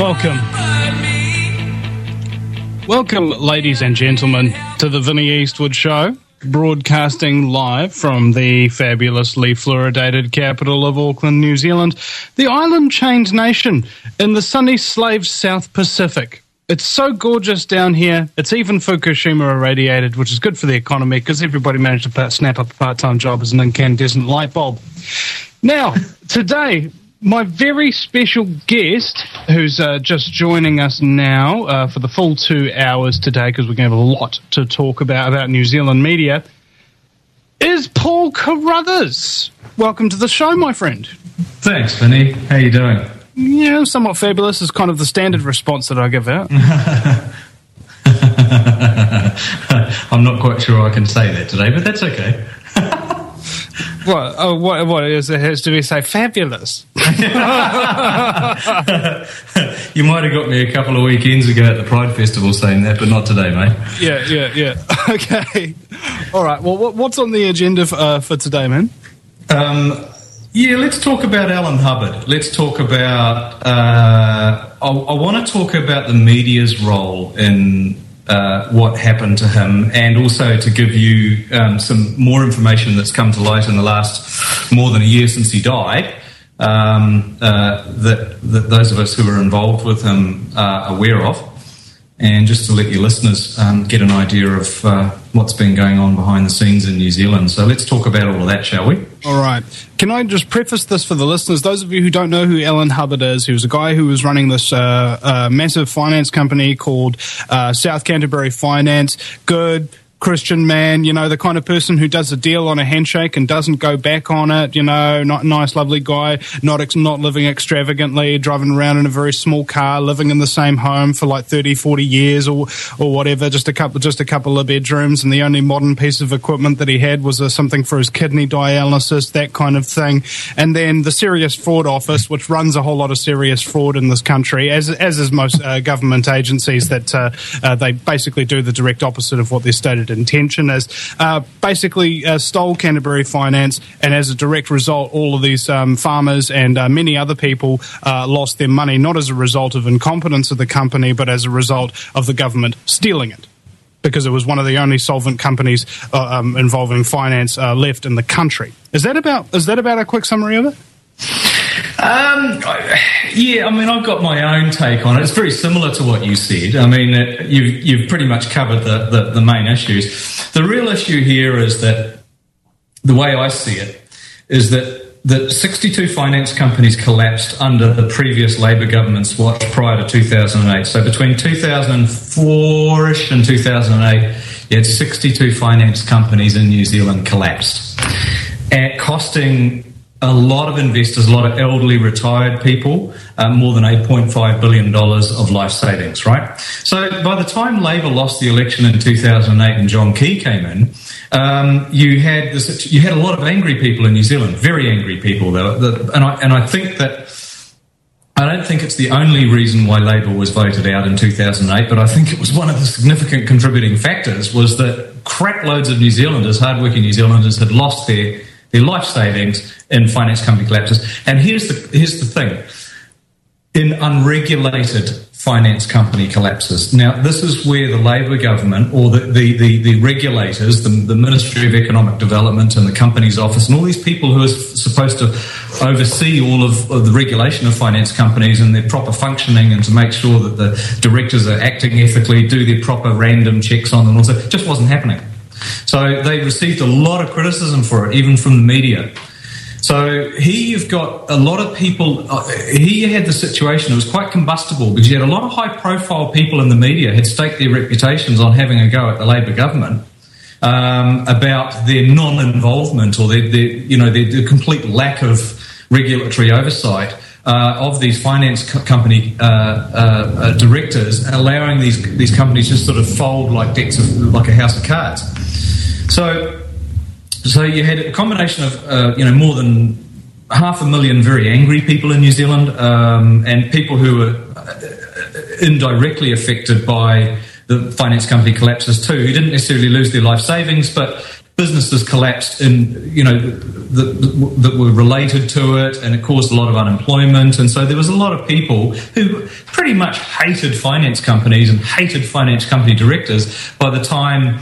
Welcome, ladies and gentlemen, to the Vinnie Eastwood Show, broadcasting live from the fabulously fluoridated capital of Auckland, New Zealand, the island-chained nation in the sunny slave South Pacific. It's so gorgeous down here. It's even Fukushima irradiated, which is good for the economy because everybody managed to snap up a part-time job as an incandescent light bulb. Now, today, my very special guest, who's just joining us now for the full 2 hours today, because we're going to have a lot to talk about New Zealand media, is Paul Carruthers. Welcome to the show, my friend. Thanks, Vinny. How you doing? Yeah, somewhat fabulous is kind of the standard response that I give out. I'm not quite sure I can say that today, but that's okay. What? Oh, what is it? Has to be say fabulous? You might have got me a couple of weekends ago at the Pride Festival saying that, but not today, mate. Yeah. Okay. All right. Well, what's on the agenda for today, man? Let's talk about Alan Hubbard. Let's talk about... I want to talk about the media's role in what happened to him, and also to give you some more information that's come to light in the last more than a year since he died, that those of us who were involved with him are aware of. And just to let your listeners get an idea of what's been going on behind the scenes in New Zealand. So let's talk about all of that, shall we? All right. Can I just preface this for the listeners? Those of you who don't know who Alan Hubbard is, he was a guy who was running this massive finance company called South Canterbury Finance. Good Christian man, you know, the kind of person who does a deal on a handshake and doesn't go back on it, you know, not nice, lovely guy, not living extravagantly, driving around in a very small car, living in the same home for like 30, 40 years or whatever, just a couple of bedrooms, and the only modern piece of equipment that he had was something for his kidney dialysis, that kind of thing. And then the Serious Fraud Office, which runs a whole lot of serious fraud in this country, as is most government agencies, that they basically do the direct opposite of what their stated intention is, basically stole Canterbury Finance, and as a direct result, all of these farmers and many other people lost their money, not as a result of incompetence of the company, but as a result of the government stealing it, because it was one of the only solvent companies involving finance left in the country. Is that about a quick summary of it? Yeah, I mean, I've got my own take on it. It's very similar to what you said. I mean, you've pretty much covered the main issues. The real issue here is that, the way I see it, is that 62 finance companies collapsed under the previous Labour government's watch prior to 2008. So between 2004-ish and 2008, you had 62 finance companies in New Zealand collapsed, costing a lot of investors, a lot of elderly retired people, more than $8.5 billion of life savings, right? So by the time Labour lost the election in 2008 and John Key came in, you had a lot of angry people in New Zealand, very angry people, though. I think that, I don't think it's the only reason why Labour was voted out in 2008, but I think it was one of the significant contributing factors, was that crap loads of New Zealanders, hardworking New Zealanders, had lost their life savings in finance company collapses. And here's the thing. In unregulated finance company collapses. Now, this is where the Labour government, or the regulators, the Ministry of Economic Development and the Companies Office, and all these people who are supposed to oversee all of the regulation of finance companies and their proper functioning, and to make sure that the directors are acting ethically, do their proper random checks on them, also, just wasn't happening. So they received a lot of criticism for it, even from the media. So here you've got a lot of people, here you had the situation, it was quite combustible, because you had a lot of high-profile people in the media had staked their reputations on having a go at the Labour government about their non-involvement, or their complete lack of regulatory oversight of these finance company directors, allowing these companies just sort of fold like decks of, like a house of cards. So you had a combination of more than 500,000 very angry people in New Zealand, and people who were indirectly affected by the finance company collapses too, who didn't necessarily lose their life savings, but businesses collapsed that were related to it, and it caused a lot of unemployment. And so there was a lot of people who pretty much hated finance companies and hated finance company directors by the time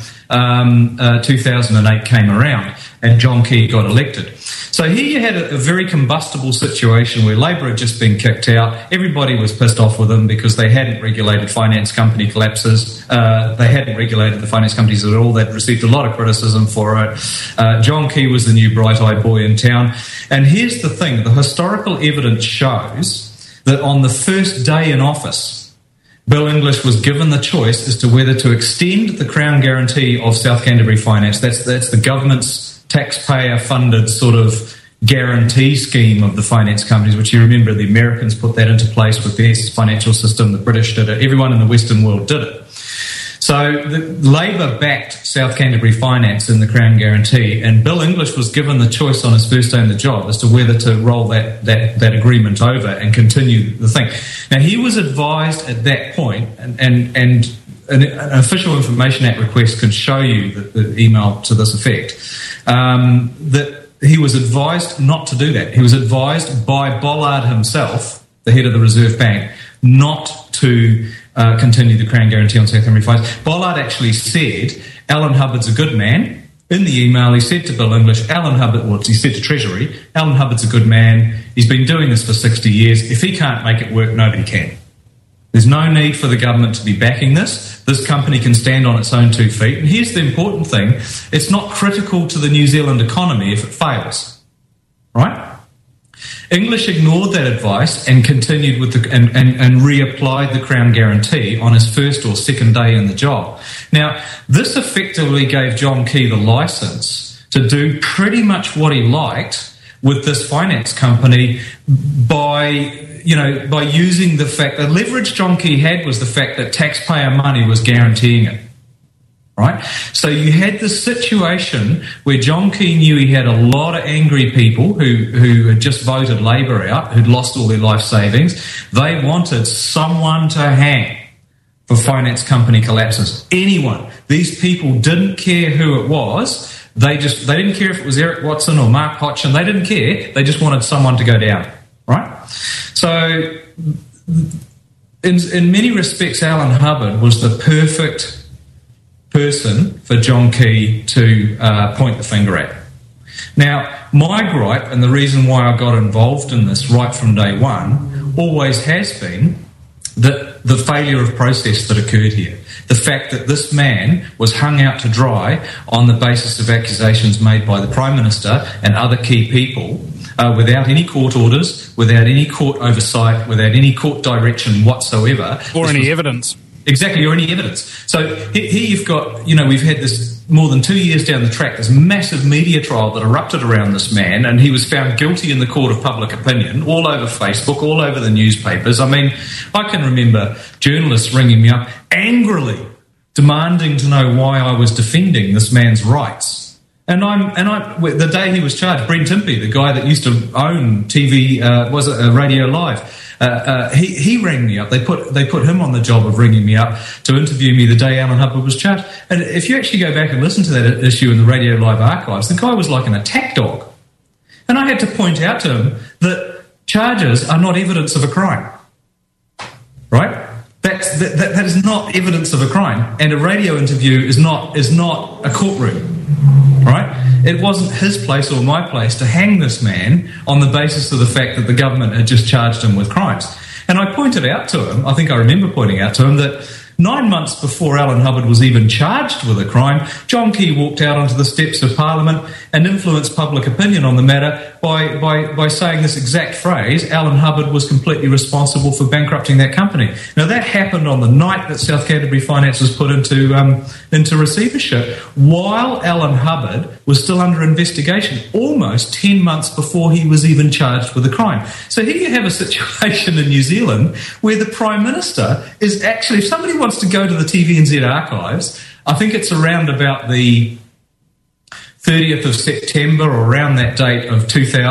2008 came around and John Key got elected. So here you had a very combustible situation where Labor had just been kicked out. Everybody was pissed off with them because they hadn't regulated finance company collapses. They hadn't regulated the finance companies at all. They'd received a lot of criticism for it. John Key was the new bright-eyed boy in town. And here's the thing. The historical evidence shows that on the first day in office, Bill English was given the choice as to whether to extend the Crown guarantee of South Canterbury Finance. That's the government's taxpayer-funded sort of guarantee scheme of the finance companies, which you remember the Americans put that into place with their financial system, the British did it, everyone in the Western world did it. So the Labor backed South Canterbury Finance in the Crown guarantee, and Bill English was given the choice on his first day in the job as to whether to roll that agreement over and continue the thing. Now, he was advised at that point, and an Official Information Act request can show you the email to this effect, that he was advised not to do that. He was advised by Bollard himself, the head of the Reserve Bank, not to continue the Crown guarantee on South Canterbury Finance. Bollard actually said, Alan Hubbard's a good man. In the email, he said to Bill English, he said to Treasury, Alan Hubbard's a good man. He's been doing this for 60 years. If he can't make it work, nobody can. There's no need for the government to be backing this. This company can stand on its own 2 feet. And here's the important thing. It's not critical to the New Zealand economy if it fails. Right? English ignored that advice and continued with and reapplied the Crown guarantee on his first or second day in the job. Now, this effectively gave John Key the license to do pretty much what he liked with this finance company by using the fact that leverage John Key had was the fact that taxpayer money was guaranteeing it. Right? So you had this situation where John Key knew he had a lot of angry people who had just voted Labor out, who'd lost all their life savings. They wanted someone to hang for finance company collapses. Anyone. These people didn't care who it was. They didn't care if it was Eric Watson or Mark Hodgson. They didn't care. They just wanted someone to go down. Right? So in many respects, Alan Hubbard was the perfect person for John Key to point the finger at. Now, my gripe, and the reason why I got involved in this right from day one, always has been that the failure of process that occurred here. The fact that this man was hung out to dry on the basis of accusations made by the Prime Minister and other key people without any court orders, without any court oversight, without any court direction whatsoever. Or any evidence. Exactly, or any evidence. So here you've got, we've had this more than 2 years down the track, this massive media trial that erupted around this man, and he was found guilty in the court of public opinion, all over Facebook, all over the newspapers. I mean, I can remember journalists ringing me up angrily, demanding to know why I was defending this man's rights. And the day he was charged, Brent Impey, the guy that used to own TV, Radio Live, he rang me up. They put him on the job of ringing me up to interview me the day Alan Hubbard was charged. And if you actually go back and listen to that issue in the Radio Live archives, the guy was like an attack dog. And I had to point out to him that charges are not evidence of a crime. Right? That is not evidence of a crime. And a radio interview is not a courtroom. Right? It wasn't his place or my place to hang this man on the basis of the fact that the government had just charged him with crimes. And I pointed out to him, I think I remember pointing out to him, that 9 months before Alan Hubbard was even charged with a crime, John Key walked out onto the steps of Parliament and influenced public opinion on the matter by saying this exact phrase, Alan Hubbard was completely responsible for bankrupting that company. Now, that happened on the night that South Canterbury Finance was put into receivership, while Alan Hubbard was still under investigation, almost 10 months before he was even charged with a crime. So here you have a situation in New Zealand where the Prime Minister is actually, if somebody wants to go to the TVNZ archives, I think it's around about the 30th of September or around that date of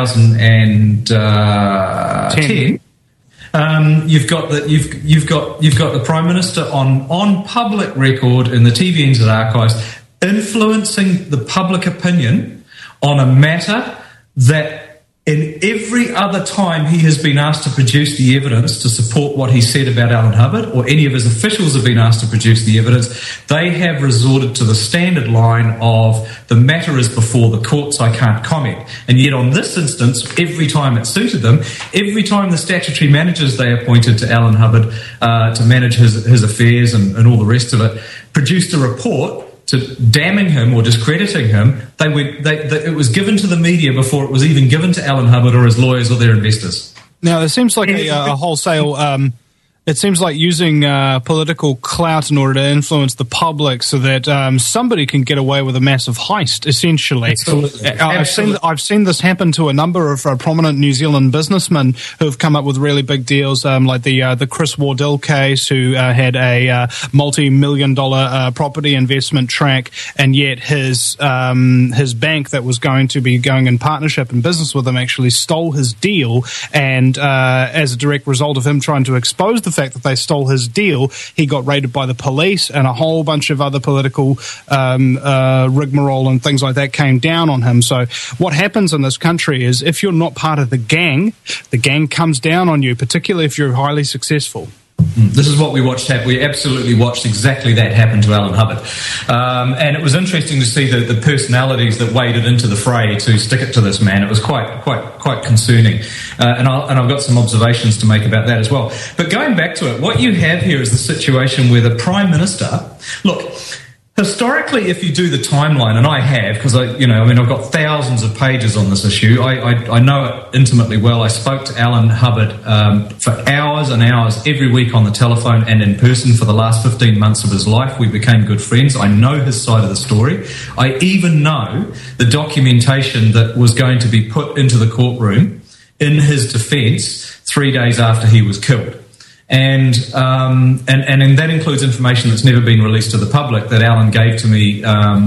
2010. You've got the Prime Minister on public record in the TVNZ archives influencing the public opinion on a matter that in every other time he has been asked to produce the evidence to support what he said about Alan Hubbard, or any of his officials have been asked to produce the evidence, they have resorted to the standard line of the matter is before the courts, I can't comment. And yet on this instance, every time it suited them, every time the statutory managers they appointed to Alan Hubbard to manage his affairs and all the rest of it, produced a report to damning him or discrediting him, it was given to the media before it was even given to Alan Hubbard or his lawyers or their investors. Now, there seems like a wholesale... it seems like using political clout in order to influence the public so that somebody can get away with a massive heist, essentially. Absolutely. I've seen this happen to a number of prominent New Zealand businessmen who have come up with really big deals, like the Chris Wardell case, who had a multi-million-dollar property investment track, and yet his bank that was going to be going in partnership and business with him actually stole his deal, and as a direct result of him trying to expose the fact that they stole his deal, he got raided by the police, and a whole bunch of other political rigmarole and things like that came down on him. So what happens in this country is if you're not part of the gang comes down on you, particularly if you're highly successful. This is what we watched happen. We absolutely watched exactly that happen to Alan Hubbard. And it was interesting to see the personalities that waded into the fray to stick it to this man. It was quite concerning. And I've got some observations to make about that as well. But going back to it, what you have here is the situation where the Prime Minister... Look, historically, if you do the timeline, and I have, because I've got thousands of pages on this issue. I know it intimately well. I spoke to Alan Hubbard for hours and hours every week on the telephone and in person for the last 15 months of his life. We became good friends. I know his side of the story. I even know the documentation that was going to be put into the courtroom in his defence 3 days after he was killed. And that includes information that's never been released to the public that Alan gave to me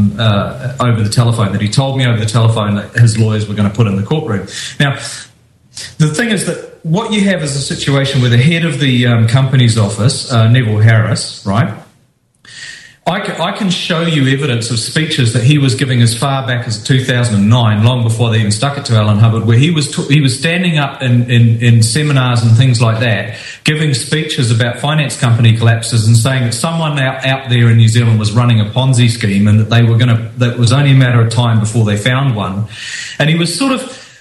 over the telephone, that he told me over the telephone that his lawyers were going to put in the courtroom. Now, the thing is that what you have is a situation where the head of the company's office, Neville Harris, right? I can show you evidence of speeches that he was giving as far back as 2009, long before they even stuck it to Alan Hubbard, where he was standing up in seminars and things like that, giving speeches about finance company collapses and saying that someone out there in New Zealand was running a Ponzi scheme and that that it was only a matter of time before they found one. And he was sort of...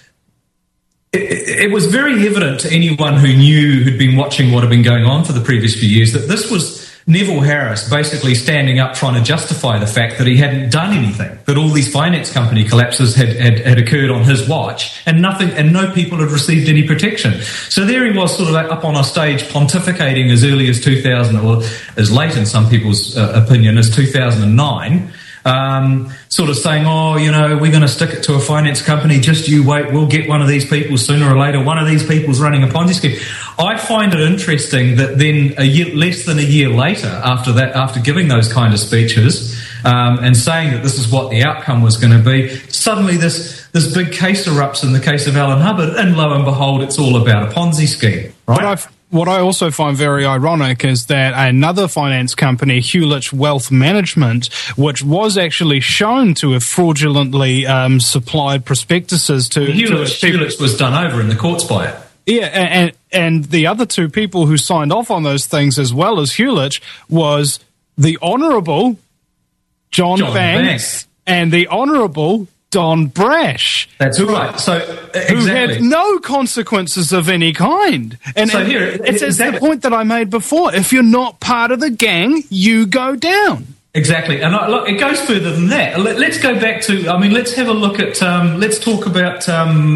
It was very evident to anyone who'd been watching what had been going on for the previous few years that this was Neville Harris basically standing up trying to justify the fact that he hadn't done anything, that all these finance company collapses had occurred on his watch and no people had received any protection. So there he was sort of up on a stage pontificating as early as 2000, or as late in some people's opinion as 2009, sort of saying, we're going to stick it to a finance company, just you wait, we'll get one of these people sooner or later, one of these people's running a Ponzi scheme. I find it interesting that then less than a year later, after giving those kind of speeches and saying that this is what the outcome was going to be, suddenly this big case erupts in the case of Alan Hubbard, and lo and behold, it's all about a Ponzi scheme, right? What I also find very ironic is that another finance company, Hewlett Wealth Management, which was actually shown to have fraudulently supplied prospectuses to... Hewlett was done over in the courts by it. Yeah, and the other two people who signed off on those things as well as Hewlett was the Honourable John Banks and the Honourable Don Brash. That's right. So exactly. Who had no consequences of any kind. And so it's the point that I made before. If you're not part of the gang, you go down. Exactly. And look, it goes further than that. Let's go back to, let's have a look at, let's talk about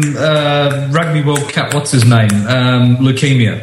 Rugby World Cup, what's his name? Leukemia.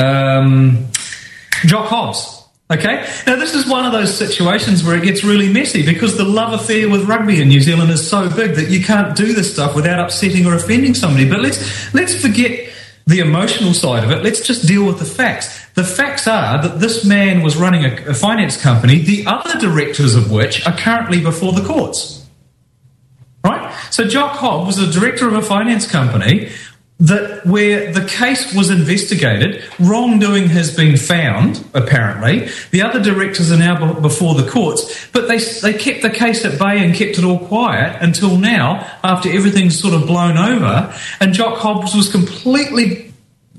Jock Hobbs. Okay? Now, this is one of those situations where it gets really messy because the love affair with rugby in New Zealand is so big that you can't do this stuff without upsetting or offending somebody. But let's forget the emotional side of it. Let's just deal with the facts. The facts are that this man was running a finance company, the other directors of which are currently before the courts. Right? So Jock Hobbs was the director of a finance company that where the case was investigated, wrongdoing has been found, apparently. The other directors are now before the courts, but they kept the case at bay and kept it all quiet until now, after everything's sort of blown over. And Jock Hobbs was completely...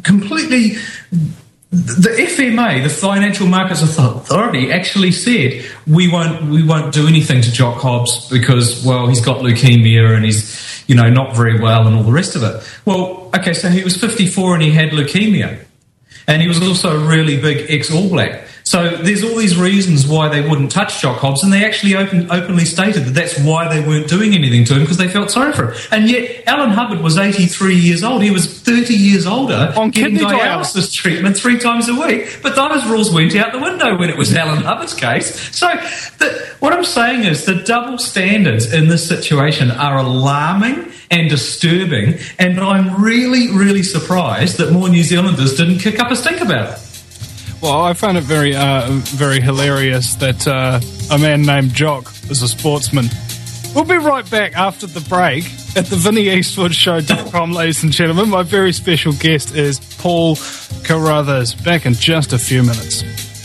The FMA, the Financial Markets Authority, actually said we won't do anything to Jock Hobbs because, well, he's got leukemia and he's, not very well and all the rest of it. Well, okay, so he was 54 and he had leukemia, and he was also a really big ex-All Black. So there's all these reasons why they wouldn't touch Jock Hobbs, and they actually openly stated that that's why they weren't doing anything to him, because they felt sorry for him. And yet Alan Hubbard was 83 years old. He was 30 years older, on getting kidney dialysis treatment 3 times a week. But those rules went out the window when it was Alan Hubbard's case. So what I'm saying is the double standards in this situation are alarming and disturbing, and I'm really, really surprised that more New Zealanders didn't kick up a stink about it. Well, I found it very, very hilarious that a man named Jock is a sportsman. We'll be right back after the break at the VinnyEastwoodShow.com, ladies and gentlemen. My very special guest is Paul Carruthers. Back in just a few minutes.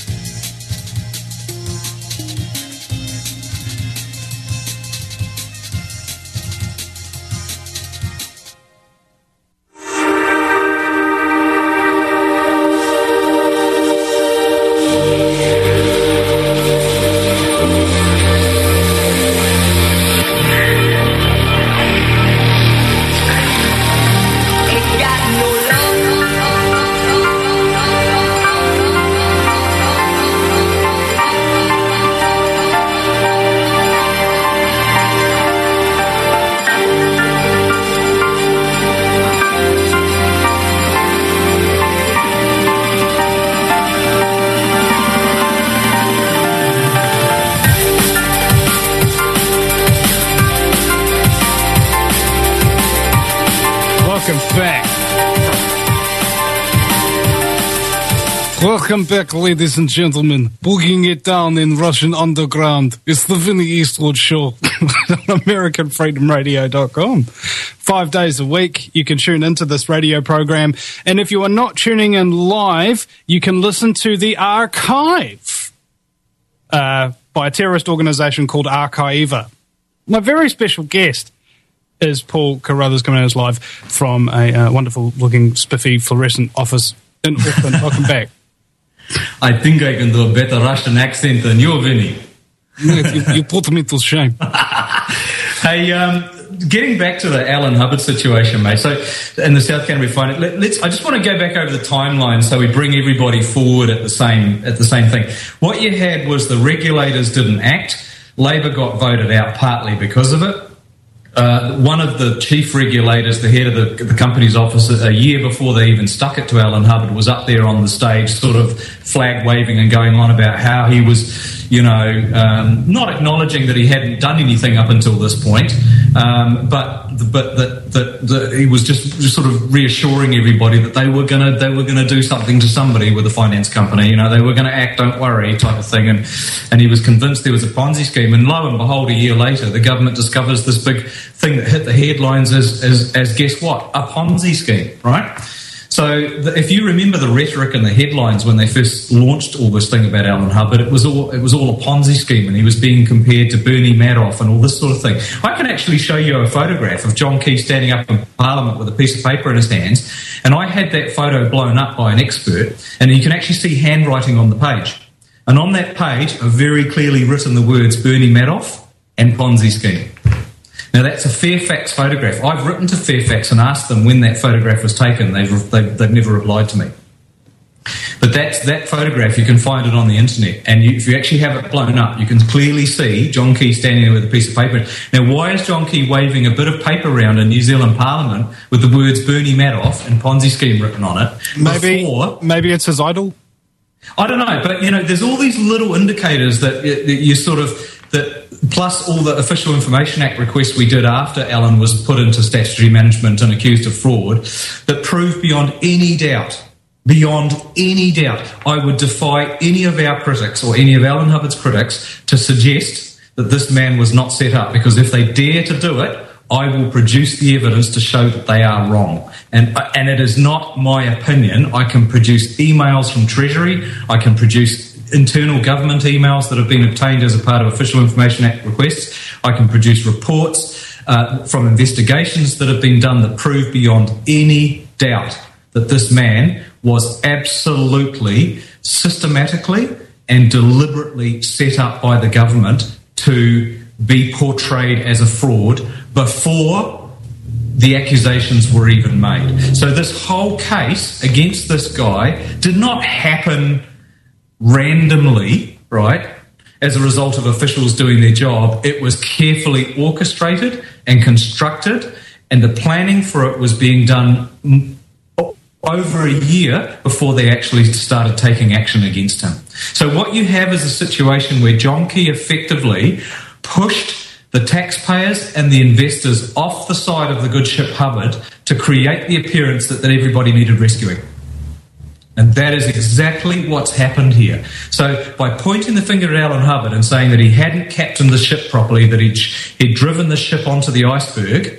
Welcome back, ladies and gentlemen. Booging it down in Russian underground. It's the Vinny Eastwood Show on AmericanFreedomRadio.com. 5 days a week, you can tune into this radio program. And if you are not tuning in live, you can listen to the archive by a terrorist organization called Archiva. My very special guest is Paul Carruthers, coming out live from a wonderful-looking, spiffy, fluorescent office in Auckland. Welcome back. I think I can do a better Russian accent than you, Vinny. You put me to shame. Hey, getting back to the Alan Hubbard situation, mate. So, in the South Canterbury Finance, I just want to go back over the timeline so we bring everybody forward at the same thing. What you had was the regulators didn't act. Labor got voted out partly because of it. One of the chief regulators, the head of the company's office, a year before they even stuck it to Alan Hubbard, was up there on the stage sort of flag waving and going on about how he was, not acknowledging that he hadn't done anything up until this point, but that he was just sort of reassuring everybody that they were gonna do something to somebody with a finance company. They were going to act, don't worry, type of thing. And he was convinced there was a Ponzi scheme. And lo and behold, a year later, the government discovers this big thing that hit the headlines as guess what? A Ponzi scheme, right? So if you remember the rhetoric in the headlines when they first launched all this thing about Alan Hubbard, it was all a Ponzi scheme, and he was being compared to Bernie Madoff and all this sort of thing. I can actually show you a photograph of John Key standing up in Parliament with a piece of paper in his hands, and I had that photo blown up by an expert, and you can actually see handwriting on the page. And on that page are very clearly written the words Bernie Madoff and Ponzi scheme. Now, that's a Fairfax photograph. I've written to Fairfax and asked them when that photograph was taken. They've never replied to me. But that photograph, you can find it on the internet. And if you actually have it blown up, you can clearly see John Key standing there with a piece of paper. Now, why is John Key waving a bit of paper around in New Zealand Parliament with the words Bernie Madoff and Ponzi scheme written on it? Maybe it's his idol? I don't know. But, there's all these little indicators that you sort of... that plus all the Official Information Act requests we did after Alan was put into statutory management and accused of fraud, that prove beyond any doubt, I would defy any of our critics or any of Alan Hubbard's critics to suggest that this man was not set up, because if they dare to do it, I will produce the evidence to show that they are wrong. And it is not my opinion. I can produce emails from Treasury. I can produce internal government emails that have been obtained as a part of Official Information Act requests. I can produce reports from investigations that have been done that prove beyond any doubt that this man was absolutely, systematically and deliberately set up by the government to be portrayed as a fraud before the accusations were even made. So this whole case against this guy did not happen randomly, right, as a result of officials doing their job. It was carefully orchestrated and constructed, and the planning for it was being done over a year before they actually started taking action against him. So what you have is a situation where John Key effectively pushed the taxpayers and the investors off the side of the good ship Hubbard to create the appearance that everybody needed rescuing. And that is exactly what's happened here. So by pointing the finger at Alan Hubbard and saying that he hadn't captained the ship properly, that he'd driven the ship onto the iceberg,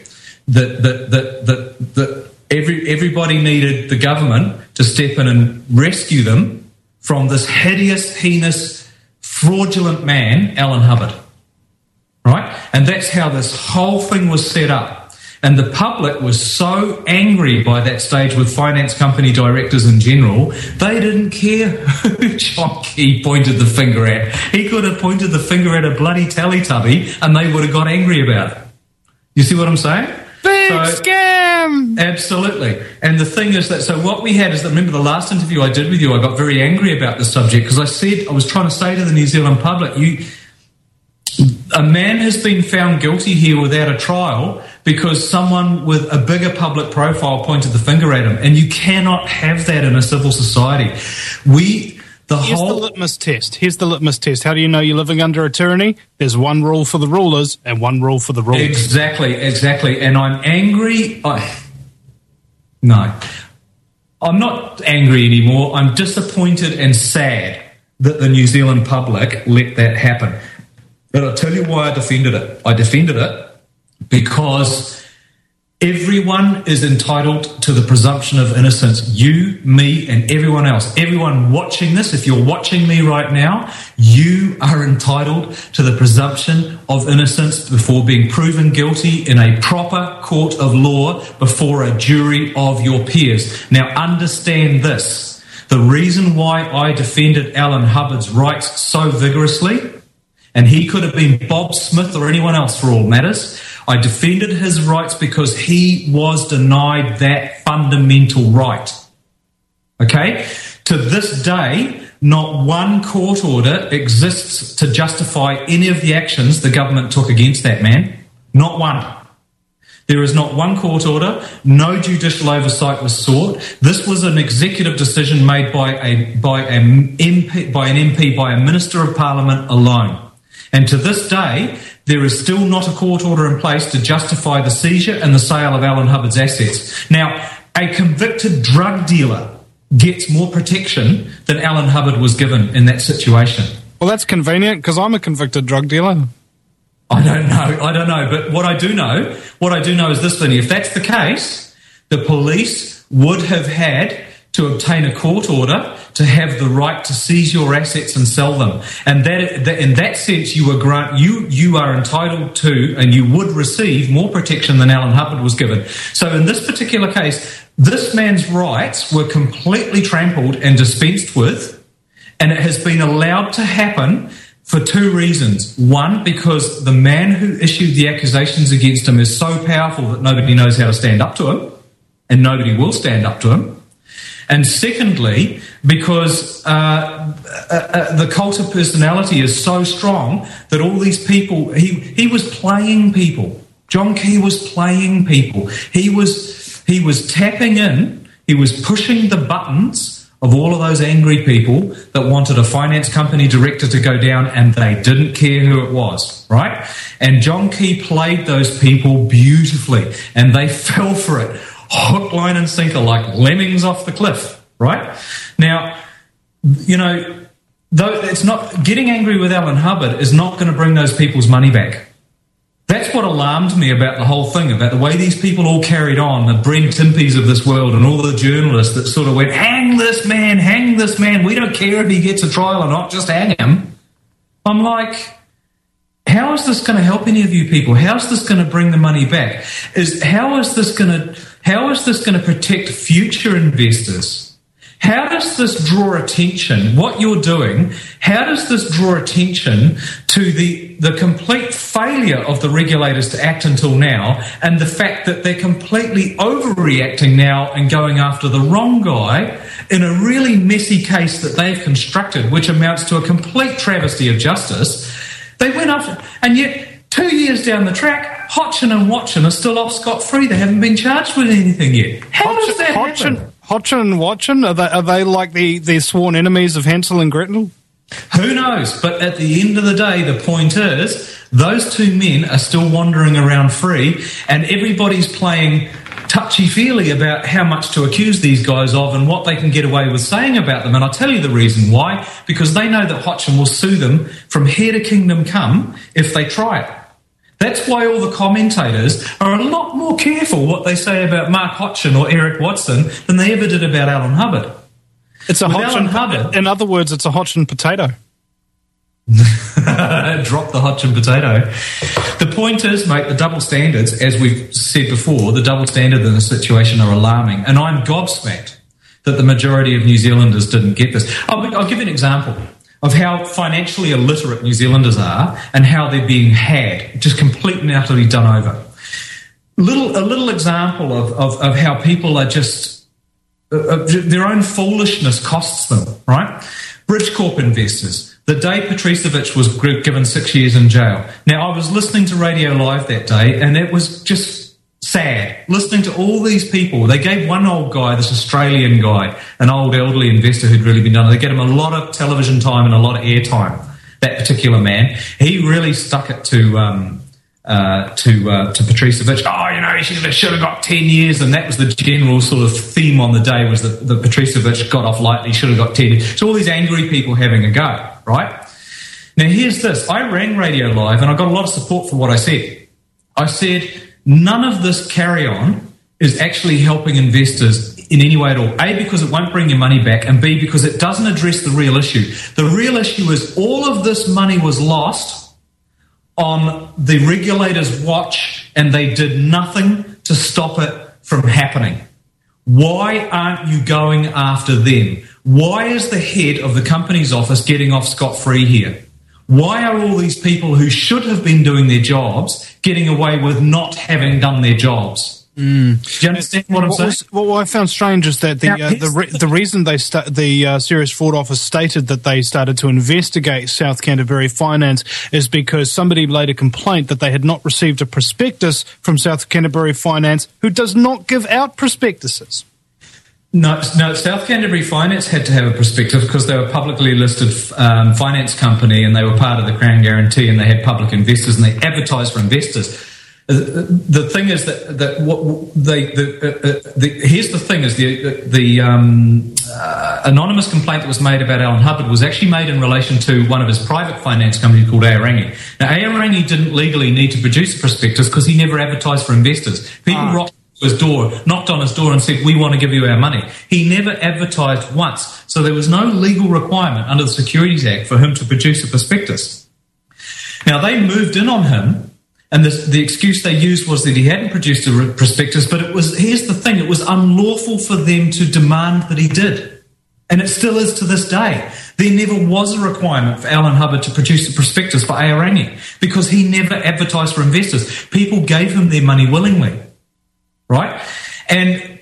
that everybody needed the government to step in and rescue them from this hideous, heinous, fraudulent man, Alan Hubbard. Right? And that's how this whole thing was set up. And the public was so angry by that stage with finance company directors in general, they didn't care who John Key pointed the finger at. He could have pointed the finger at a bloody Teletubby and they would have got angry about it. You see what I'm saying? Big scam! Absolutely. And the thing is that, so what we had is that, remember the last interview I did with you, I got very angry about the subject because I was trying to say to the New Zealand public, a man has been found guilty here without a trial because someone with a bigger public profile pointed the finger at him. And you cannot have that in a civil society. Here's the litmus test. Here's the litmus test. How do you know you're living under a tyranny? There's one rule for the rulers and one rule for the ruled. Exactly. And I'm angry. No, I'm not angry anymore. I'm disappointed and sad that the New Zealand public let that happen. But I'll tell you why I defended it. I defended it because everyone is entitled to the presumption of innocence. You, me, and everyone else. Everyone watching this, if you're watching me right now, you are entitled to the presumption of innocence before being proven guilty in a proper court of law before a jury of your peers. Now, understand this. The reason why I defended Alan Hubbard's rights so vigorously, and he could have been Bob Smith or anyone else for all matters, I defended his rights because he was denied that fundamental right. Okay? To this day, not one court order exists to justify any of the actions the government took against that man. Not one. There is not one court order. No judicial oversight was sought. This was an executive decision made by an MP, by a Minister of Parliament alone. And to this day, there is still not a court order in place to justify the seizure and the sale of Alan Hubbard's assets. Now, a convicted drug dealer gets more protection than Alan Hubbard was given in that situation. Well, that's convenient because I'm a convicted drug dealer. I don't know. But what I do know is this, Vinny. If that's the case, the police would have had to obtain a court order to have the right to seize your assets and sell them. And that in that sense, you are entitled to, and you would receive more protection than Alan Hubbard was given. So in this particular case, this man's rights were completely trampled and dispensed with, and it has been allowed to happen for two reasons. One, because the man who issued the accusations against him is so powerful that nobody knows how to stand up to him, and nobody will stand up to him. And secondly, because the cult of personality is so strong that all these people, he was playing people. John Key was playing people. He was tapping in, he was pushing the buttons of all of those angry people that wanted a finance company director to go down, and they didn't care who it was, right? And John Key played those people beautifully, and they fell for it. Hook, line and sinker, like lemmings off the cliff, right? Now, though it's not, getting angry with Alan Hubbard is not going to bring those people's money back. That's what alarmed me about the whole thing, about the way these people all carried on, the Brent Timpeys of this world and all the journalists that sort of went, hang this man, we don't care if he gets a trial or not, just hang him. I'm like, how is this going to help any of you people? How is this going to bring the money back? How is this going to protect future investors? How does this draw attention, what you're doing, how does this draw attention to the complete failure of the regulators to act until now, and the fact that they're completely overreacting now and going after the wrong guy in a really messy case that they've constructed, which amounts to a complete travesty of justice? They went after, and yet 2 years down the track, Hodgson and Watson are still off scot-free. They haven't been charged with anything yet. How does that happen? Hodgson and Watson, are they like the sworn enemies of Hansel and Gretel? Who knows? But at the end of the day, the point is, those two men are still wandering around free, and everybody's playing touchy-feely about how much to accuse these guys of and what they can get away with saying about them. And I'll tell you the reason why. Because they know that Hodgson will sue them from here to kingdom come if they try it. That's why all the commentators are a lot more careful what they say about Mark Hodgson or Eric Watson than they ever did about Alan Hubbard. It's a Hodgson Hubbard. In other words, it's a Hodgson potato. Drop the Hodgson potato. The point is, mate, the double standards, as we've said before, the double standards in the situation are alarming. And I'm gobsmacked that the majority of New Zealanders didn't get this. I'll give you an example of how financially illiterate New Zealanders are and how they're being had, just completely and utterly done over. A little example of how people are just, their own foolishness costs them, right? Bridgecorp investors. The day Patricevic was given 6 years in jail. Now, I was listening to Radio Live that day, and it was just sad, listening to all these people. They gave one old guy, this Australian guy, an old elderly investor who'd really been done. They gave him a lot of television time and a lot of air time, that particular man. He really stuck it to Patricevic. He should have got 10 years, and that was the general sort of theme on the day, was that Patricevic got off lightly, should have got 10 years. So all these angry people having a go, right? Now here's this. I rang Radio Live, and I got a lot of support for what I said. I said, none of this carry-on is actually helping investors in any way at all. A, because it won't bring your money back, and B, because it doesn't address the real issue. The real issue is all of this money was lost on the regulators' watch, and they did nothing to stop it from happening. Why aren't you going after them? Why is the head of the Companies Office getting off scot-free here? Why are all these people who should have been doing their jobs getting away with not having done their jobs? Do you understand what I'm saying? What I found strange is that the reason the Serious Fraud Office stated that they started to investigate South Canterbury Finance is because somebody laid a complaint that they had not received a prospectus from South Canterbury Finance, who does not give out prospectuses. No, South Canterbury Finance had to have a prospectus because they were a publicly listed finance company, and they were part of the Crown Guarantee, and they had public investors, and they advertised for investors. The thing is here's the thing: is the anonymous complaint that was made about Alan Hubbard was actually made in relation to one of his private finance companies called Aorangi. Now, Aorangi didn't legally need to produce a prospectus because he never advertised for investors. People knocked on his door and said, we want to give you our money. He never advertised once. So there was no legal requirement under the Securities Act for him to produce a prospectus. Now, they moved in on him, and the excuse they used was that he hadn't produced a prospectus, but here's the thing, it was unlawful for them to demand that he did. And it still is to this day. There never was a requirement for Alan Hubbard to produce a prospectus for Aorangi because he never advertised for investors. People gave him their money willingly. Right? And,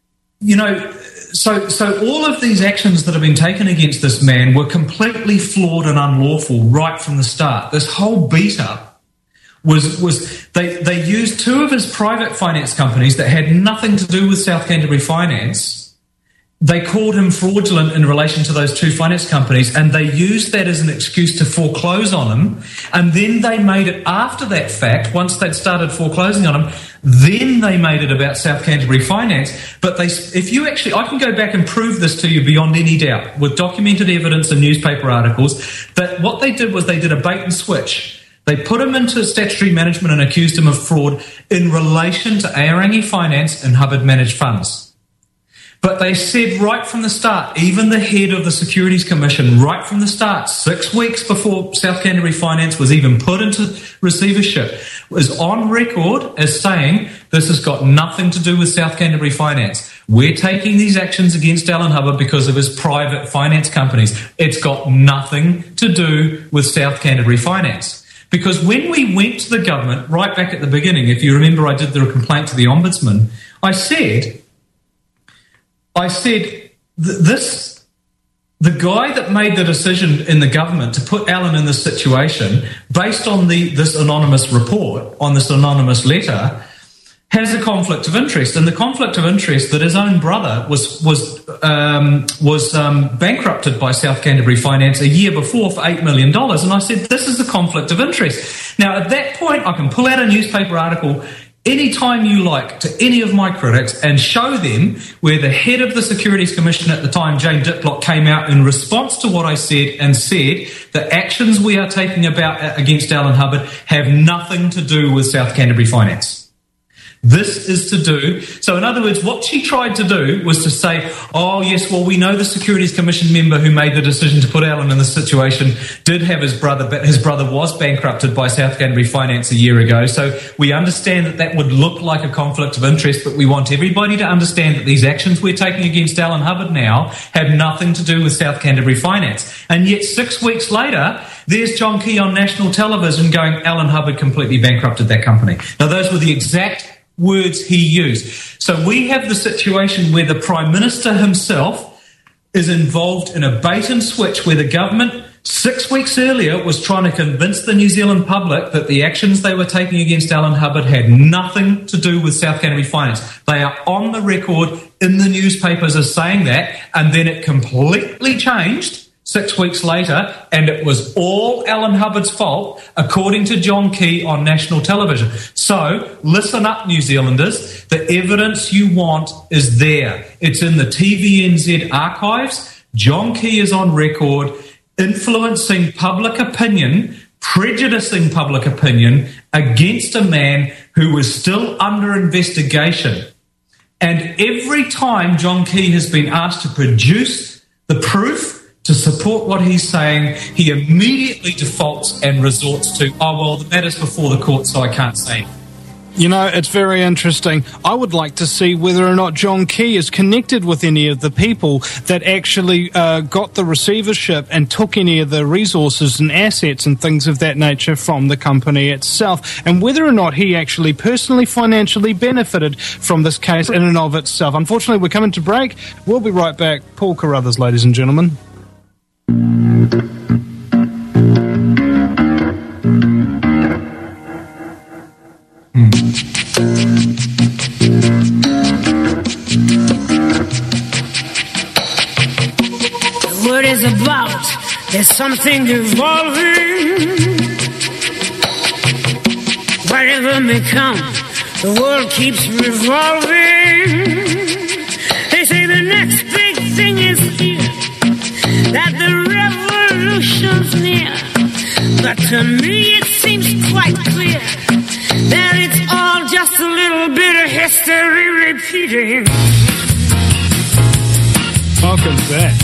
so all of these actions that have been taken against this man were completely flawed and unlawful right from the start. This whole beat-up was they used two of his private finance companies that had nothing to do with South Canterbury Finance. They called him fraudulent in relation to those two finance companies, and they used that as an excuse to foreclose on him. And then they made it after that fact, once they'd started foreclosing on him, then they made it about South Canterbury Finance. But I can go back and prove this to you beyond any doubt with documented evidence and newspaper articles, that what they did was they did a bait and switch. They put him into statutory management and accused him of fraud in relation to Aorangi Finance and Hubbard managed funds. But they said right from the start, even the head of the Securities Commission, right from the start, 6 weeks before South Canterbury Finance was even put into receivership, was on record as saying this has got nothing to do with South Canterbury Finance. We're taking these actions against Alan Hubbard because of his private finance companies. It's got nothing to do with South Canterbury Finance. Because when we went to the government, right back at the beginning, if you remember I did the complaint to the Ombudsman, I said, the guy that made the decision in the government to put Alan in this situation, based on this anonymous report, on this anonymous letter, has a conflict of interest. And the conflict of interest that his own brother was bankrupted by South Canterbury Finance a year before for $8 million. And I said, this is the conflict of interest. Now, at that point, I can pull out a newspaper article anytime you like to any of my critics and show them where the head of the Securities Commission at the time, Jane Diplock, came out in response to what I said and said the actions we are taking against Alan Hubbard have nothing to do with South Canterbury Finance. This is to do. So in other words, what she tried to do was to say, oh, yes, well, we know the Securities Commission member who made the decision to put Alan in this situation did have his brother, but his brother was bankrupted by South Canterbury Finance a year ago. So we understand that would look like a conflict of interest, but we want everybody to understand that these actions we're taking against Alan Hubbard now have nothing to do with South Canterbury Finance. And yet 6 weeks later, there's John Key on national television going, Alan Hubbard completely bankrupted that company. Now, those were the exact words he used. So we have the situation where the Prime Minister himself is involved in a bait and switch where the government 6 weeks earlier was trying to convince the New Zealand public that the actions they were taking against Alan Hubbard had nothing to do with South Canterbury Finance. They are on the record in the newspapers as saying that, and then it completely changed 6 weeks later, and it was all Alan Hubbard's fault, according to John Key on national television. So, listen up, New Zealanders. The evidence you want is there. It's in the TVNZ archives. John Key is on record influencing public opinion, prejudicing public opinion against a man who was still under investigation. And every time John Key has been asked to produce the proof to support what he's saying, he immediately defaults and resorts to, oh, well, the matter's before the court, so I can't say it. You know, it's very interesting. I would like to see whether or not John Key is connected with any of the people that actually got the receivership and took any of the resources and assets and things of that nature from the company itself, and whether or not he actually personally financially benefited from this case in and of itself. Unfortunately, we're coming to break. We'll be right back. Paul Carruthers, ladies and gentlemen. The word is about, there's something evolving. Whatever may come, the world keeps revolving. They say the next big thing is here, that the revolution's near. But to me it seems quite clear that it's all just a little bit of history repeating. Welcome back.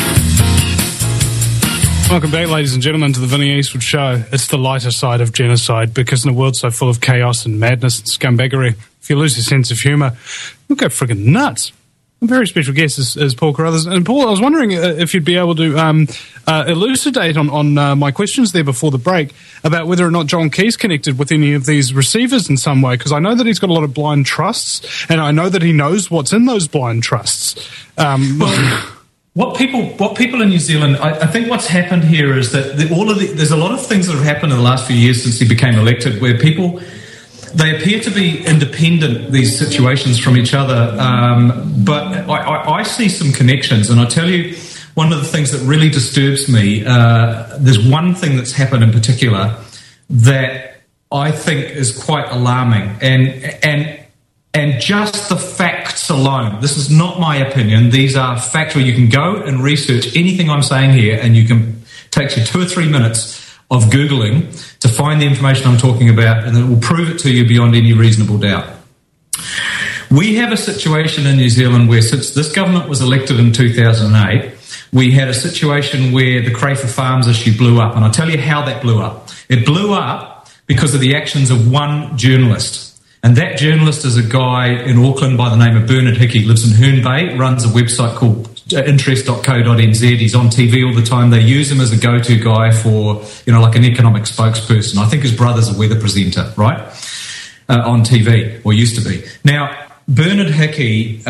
Welcome back, ladies and gentlemen, to the Vinnie Eastwood Show. It's the lighter side of genocide, because in a world so full of chaos and madness and scumbaggery, if you lose your sense of humour, you'll go friggin' nuts. A very special guest is Paul Carruthers. And Paul, I was wondering if you'd be able to elucidate on my questions there before the break about whether or not John Key's connected with any of these receivers in some way, because I know that he's got a lot of blind trusts, and I know that he knows what's in those blind trusts. What people in New Zealand, I think what's happened here is that there's a lot of things that have happened in the last few years since he became elected, where people, they appear to be independent, these situations, from each other, but I see some connections, and I tell you, one of the things that really disturbs me, there's one thing that's happened in particular that I think is quite alarming, and just the facts alone, this is not my opinion, these are factual. You can go and research anything I'm saying here, and takes you 2 or 3 minutes of Googling to find the information I'm talking about, and it will prove it to you beyond any reasonable doubt. We have a situation in New Zealand where, since this government was elected in 2008, we had a situation where the Crayford Farms issue blew up. And I'll tell you how that blew up. It blew up because of the actions of one journalist. And that journalist is a guy in Auckland by the name of Bernard Hickey, lives in Herne Bay, runs a website called interest.co.nz. He's on TV all the time. They use him as a go-to guy for, like an economic spokesperson. I think his brother's a weather presenter, right? On TV, or used to be. Now, Bernard Hickey,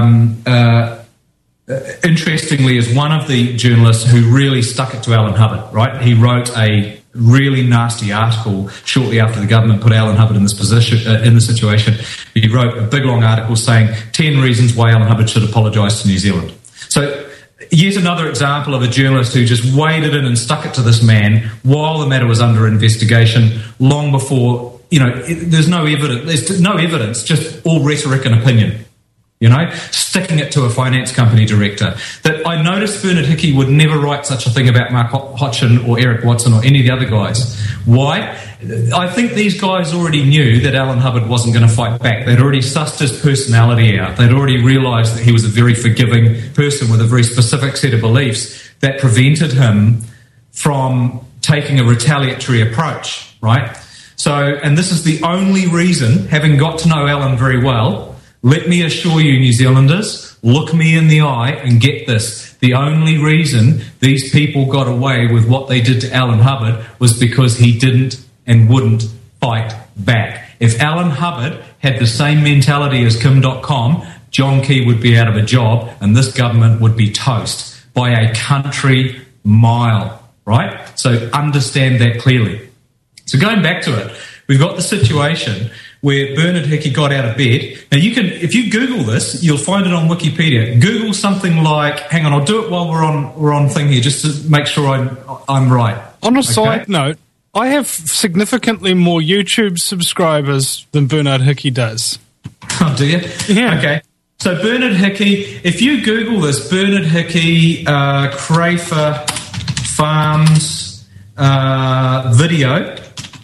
interestingly, is one of the journalists who really stuck it to Alan Hubbard, right? He wrote a really nasty article shortly after the government put Alan Hubbard in this position, in the situation. He wrote a big, long article saying 10 reasons why Alan Hubbard should apologise to New Zealand. So, yet another example of a journalist who just waded in and stuck it to this man while the matter was under investigation, long before, there's no evidence, just all rhetoric and opinion. Sticking it to a finance company director. That I noticed Bernard Hickey would never write such a thing about Mark Hodgson or Eric Watson or any of the other guys. Why? I think these guys already knew that Alan Hubbard wasn't going to fight back. They'd already sussed his personality out. They'd already realised that he was a very forgiving person with a very specific set of beliefs that prevented him from taking a retaliatory approach, right? So, and this is the only reason, having got to know Alan very well, let me assure you, New Zealanders, look me in the eye and get this. The only reason these people got away with what they did to Alan Hubbard was because he didn't and wouldn't fight back. If Alan Hubbard had the same mentality as Kim.com, John Key would be out of a job and this government would be toast by a country mile, right? So understand that clearly. So going back to it, we've got the situation where Bernard Hickey got out of bed. Now, if you Google this, you'll find it on Wikipedia. Google something like, hang on, I'll do it while we're on thing here, just to make sure I'm right. On a side note, I have significantly more YouTube subscribers than Bernard Hickey does. Oh, do you? Yeah. Okay. So Bernard Hickey, if you Google this, Bernard Hickey, Crayford Farms video,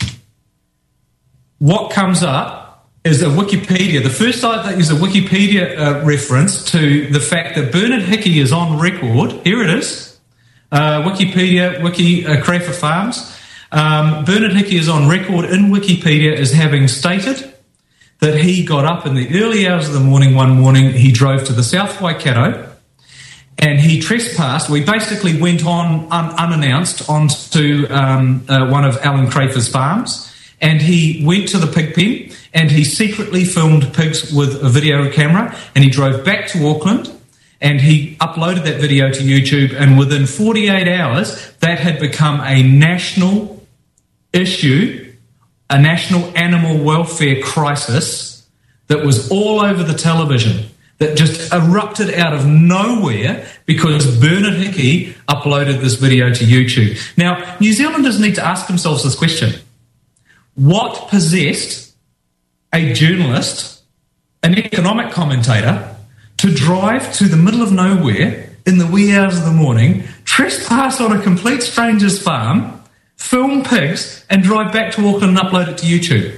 what comes up is a Wikipedia. The first site is a Wikipedia reference to the fact that Bernard Hickey is on record. Here it is. Wikipedia, Crayford Farms. Bernard Hickey is on record in Wikipedia as having stated that he got up in the early hours of the morning one morning. He drove to the South Waikato and he trespassed. We basically went on unannounced onto one of Alan Crayford's farms. And he went to the pig pen and he secretly filmed pigs with a video camera and he drove back to Auckland and he uploaded that video to YouTube, and within 48 hours that had become a national issue, a national animal welfare crisis that was all over the television, that just erupted out of nowhere because Bernard Hickey uploaded this video to YouTube. Now, New Zealanders need to ask themselves this question. What possessed a journalist, an economic commentator, to drive to the middle of nowhere in the wee hours of the morning, trespass on a complete stranger's farm, film pigs, and drive back to Auckland and upload it to YouTube?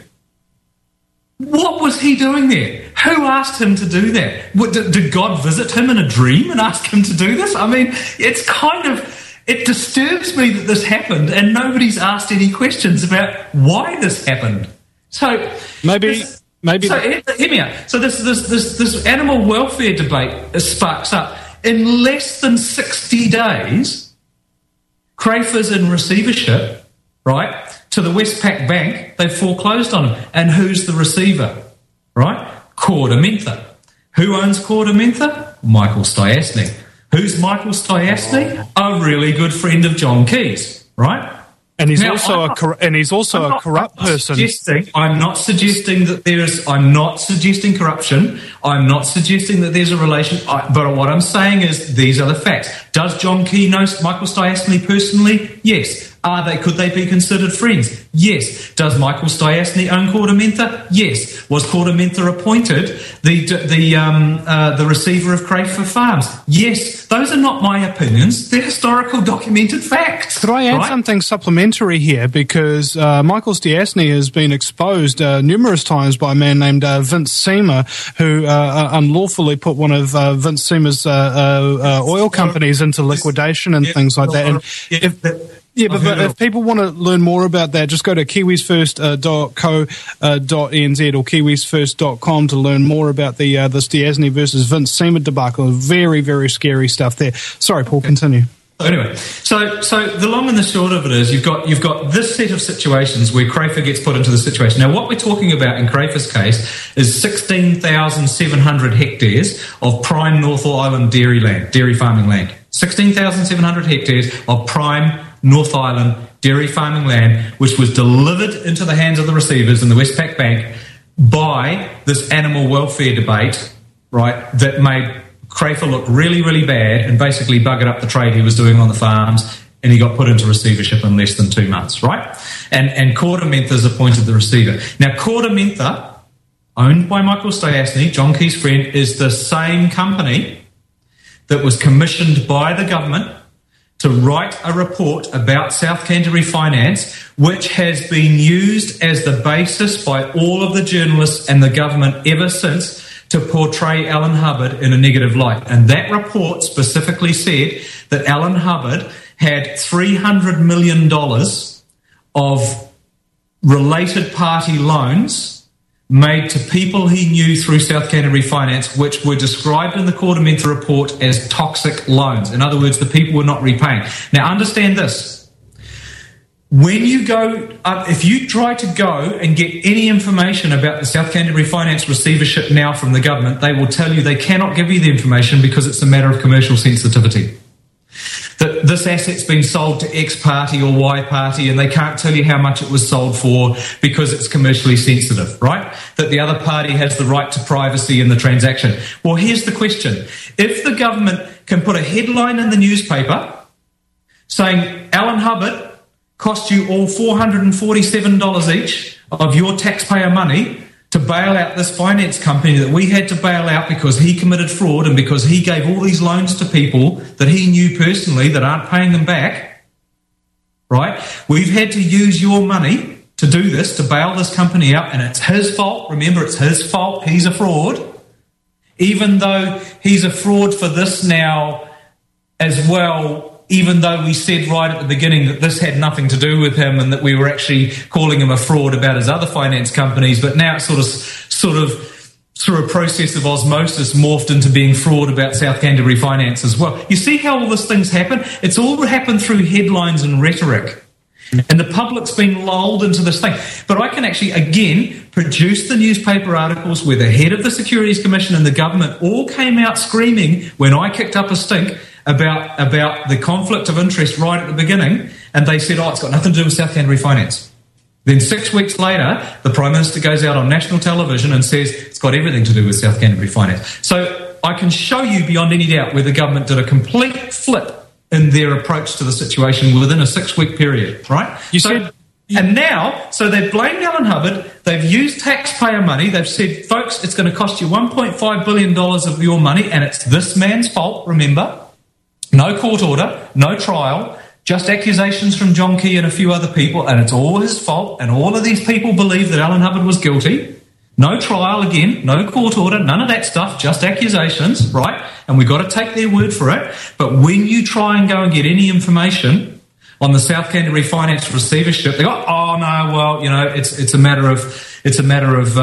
What was he doing there? Who asked him to do that? Did God visit him in a dream and ask him to do this? I mean, it disturbs me that this happened and nobody's asked any questions about why this happened. So maybe. So hear me out. So this animal welfare debate sparks up. In less than 60 days, Crayford's in receivership, right, to the Westpac Bank. They've foreclosed on him. And who's the receiver? Right? Korda-Mentha. Who owns Korda-Mentha? Michael Stiassny. Who's Michael Stiassny? A really good friend of John Key's, right? And he's also a corrupt person. I'm not suggesting corruption. I'm not suggesting that there's a relation. But what I'm saying is these are the facts. Does John Key know Michael Stiassny personally? Yes. Could they be considered friends? Yes. Does Michael Stiassny own KordaMentha? Yes. Was KordaMentha appointed the receiver of Crayford Farms? Yes. Those are not my opinions. They're historical documented facts. Could I add something supplementary here? Because Michael Stiassny has been exposed numerous times by a man named Vince Seamer, who unlawfully put one of Vince Seamer's oil companies into liquidation and things like that. And but if people want to learn more about that, just go to kiwisfirst.co.nz or kiwisfirst.com to learn more about the Stiassny versus Vince Seamer debacle. Very, very scary stuff there. Sorry, Paul, continue. Anyway, so the long and the short of it is you've got this set of situations where Crayford gets put into the situation. Now, what we're talking about in Crayford's case is 16,700 hectares of prime North Island dairy farming land. 16,700 hectares of prime North Island dairy farming land, which was delivered into the hands of the receivers in the Westpac Bank by this animal welfare debate, right, that made Crayford looked really, really bad and basically buggered up the trade he was doing on the farms, and he got put into receivership in less than 2 months, right? And KordaMentha's appointed the receiver. Now, KordaMentha, owned by Michael Stiassny, John Key's friend, is the same company that was commissioned by the government to write a report about South Canterbury Finance, which has been used as the basis by all of the journalists and the government ever since to portray Alan Hubbard in a negative light. And that report specifically said that Alan Hubbard had $300 million of related party loans made to people he knew through South Canterbury Finance, which were described in the KordaMentha report as toxic loans. In other words, the people were not repaying. Now, understand this. When you go, if you try to go and get any information about the South Canterbury Finance receivership now from the government, they will tell you they cannot give you the information because it's a matter of commercial sensitivity. That this asset's been sold to X party or Y party and they can't tell you how much it was sold for because it's commercially sensitive, right? That the other party has the right to privacy in the transaction. Well, here's the question. If the government can put a headline in the newspaper saying Alan Hubbard cost you all $447 each of your taxpayer money to bail out this finance company that we had to bail out because he committed fraud and because he gave all these loans to people that he knew personally that aren't paying them back, right? We've had to use your money to do this, to bail this company out, and it's his fault. Remember, it's his fault. He's a fraud. Even though he's a fraud for this now as well, even though we said right at the beginning that this had nothing to do with him and that we were actually calling him a fraud about his other finance companies, but now it's sort of through a process of osmosis morphed into being fraud about South Canterbury Finance as well. You see how all these things happen? It's all happened through headlines and rhetoric. And the public's been lulled into this thing. But I can actually, again, produce the newspaper articles where the head of the Securities Commission and the government all came out screaming when I kicked up a stink about the conflict of interest right at the beginning, and they said, it's got nothing to do with South Canterbury Finance. Then 6 weeks later, the Prime Minister goes out on national television and says it's got everything to do with South Canterbury Finance. So I can show you beyond any doubt where the government did a complete flip in their approach to the situation within a 6-week period, right? And now, so they've blamed Alan Hubbard, they've used taxpayer money, they've said, folks, it's going to cost you $1.5 billion of your money, and it's this man's fault, remember? No court order, no trial, just accusations from John Key and a few other people, and it's all his fault, and all of these people believe that Alan Hubbard was guilty. No trial again, no court order, none of that stuff, just accusations, right? And we've got to take their word for it. But when you try and go and get any information on the South Canterbury Finance receivership, they go, it's a matter of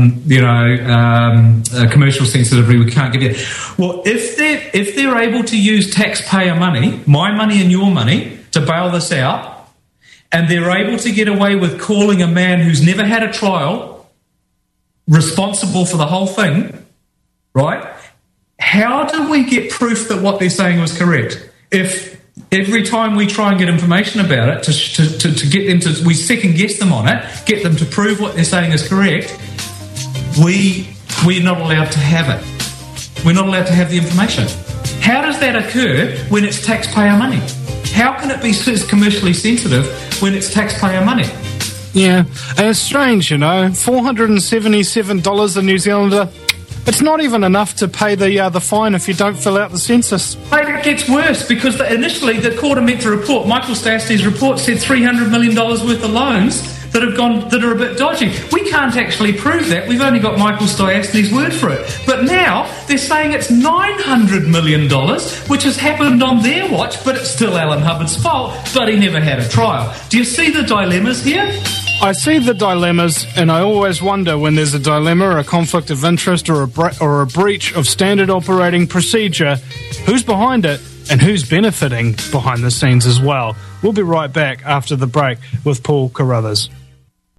commercial sensitivity. We can't give you. Well, if they're able to use taxpayer money, my money and your money, to bail this out, and they're able to get away with calling a man who's never had a trial responsible for the whole thing, right? How do we get proof that what they're saying was correct? If every time we try and get information about it to get them to, we second guess them on it, get them to prove what they're saying is correct, we're not allowed to have it. We're not allowed to have the information. How does that occur when it's taxpayer money? How can it be commercially sensitive when it's taxpayer money? Yeah, and it's strange, $477 a New Zealander. It's not even enough to pay the fine if you don't fill out the census. Mate, it gets worse because initially the Court of Metro report, Michael Stastny's report, said $300 million worth of loans that are a bit dodgy. We can't actually prove that. We've only got Michael Stastny's word for it. But now they're saying it's $900 million, which has happened on their watch, but it's still Alan Hubbard's fault, but he never had a trial. Do you see the dilemmas here? I see the dilemmas, and I always wonder when there's a dilemma, a conflict of interest, or a breach of standard operating procedure, who's behind it and who's benefiting behind the scenes as well. We'll be right back after the break with Paul Carruthers.